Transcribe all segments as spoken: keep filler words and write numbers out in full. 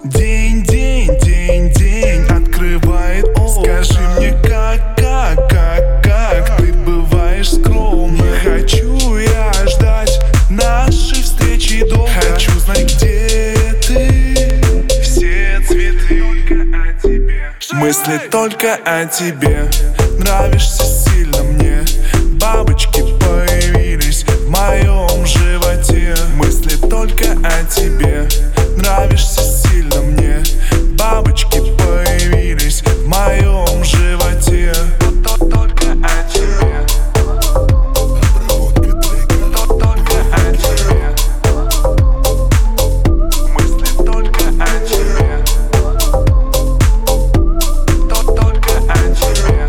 День, день, день, день открывает окна. Скажи мне, как, как, как, как ты бываешь скромна. Не хочу я ждать нашей встречи долго. Хочу знать, где ты. Все цветы только о тебе. Мысли только о тебе. Нравишься сильно мне. Бабочки появились в моем животе. Мысли только о тебе. Нравишься сильно мне. Бабочки появились в моем животе. Только о тебе. Только о тебе. Мысли только о тебе. Только о тебе.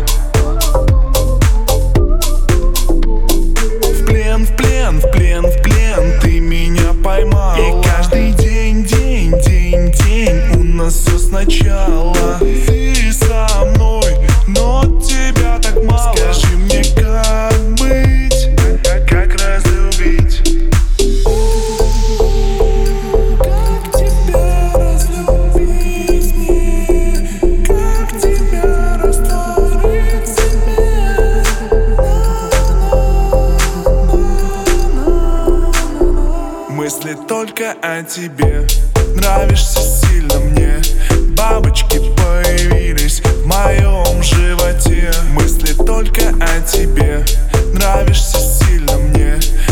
В плен, в плен, в плен, в плен ты меня поймала. И каждый день, день, день, день у нас все сначала. Ты со мной, но тебя так мало. Скажи мне, как быть, как разлюбить? Как тебя разлюбить мне? Как тебя растворить в себе? Мысли только о тебе. Нравишься сильно мне. Бабочки появились в моем животе. Мысли только о тебе. Нравишься сильно мне.